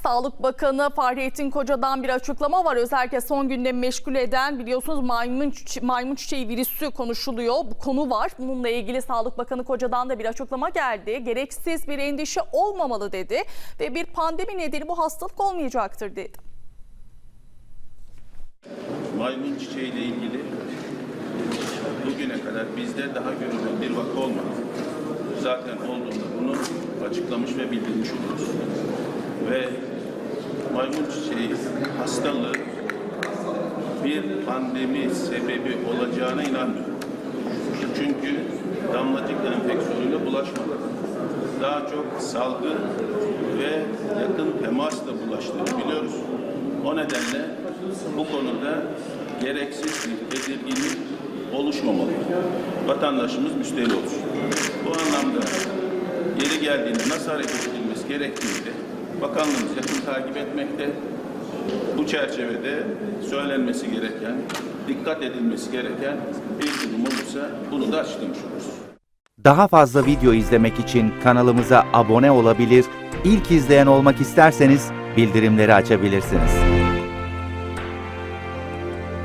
Sağlık Bakanı Fahrettin Koca'dan bir açıklama var. Özellikle son gündemi meşgul eden, biliyorsunuz, maymun çiçeği virüsü konuşuluyor. Bu konu var. Bununla ilgili Sağlık Bakanı Koca'dan da bir açıklama geldi. Gereksiz bir endişe olmamalı dedi ve bir pandemi nedeni bu hastalık olmayacaktır dedi. Maymun çiçeği ile ilgili bugüne kadar bizde daha görülen bir vaka olmadı. Zaten olduğunda bunu açıklamış ve bildirmiş oluruz. Ve maymun çiçeği hastalığı bir pandemi sebebi olacağına inanmıyorum. Çünkü damlacık enfeksiyonuyla bulaşmadı. Daha çok salgı ve yakın temasla bulaştığını biliyoruz. O nedenle bu konuda gereksiz bir tedirginlik oluşmamalı. Vatandaşımız müsterih olsun. Bu anlamda yeri geldiğinde nasıl hareket edilmesi gerektiğini de bakanlığımız yakın takip etmekte. Bu çerçevede söylenmesi gereken, dikkat edilmesi gereken bir durum olursa bunu da açıklamış oluruz. Daha fazla video izlemek için kanalımıza abone olabilir, ilk izleyen olmak isterseniz bildirimleri açabilirsiniz.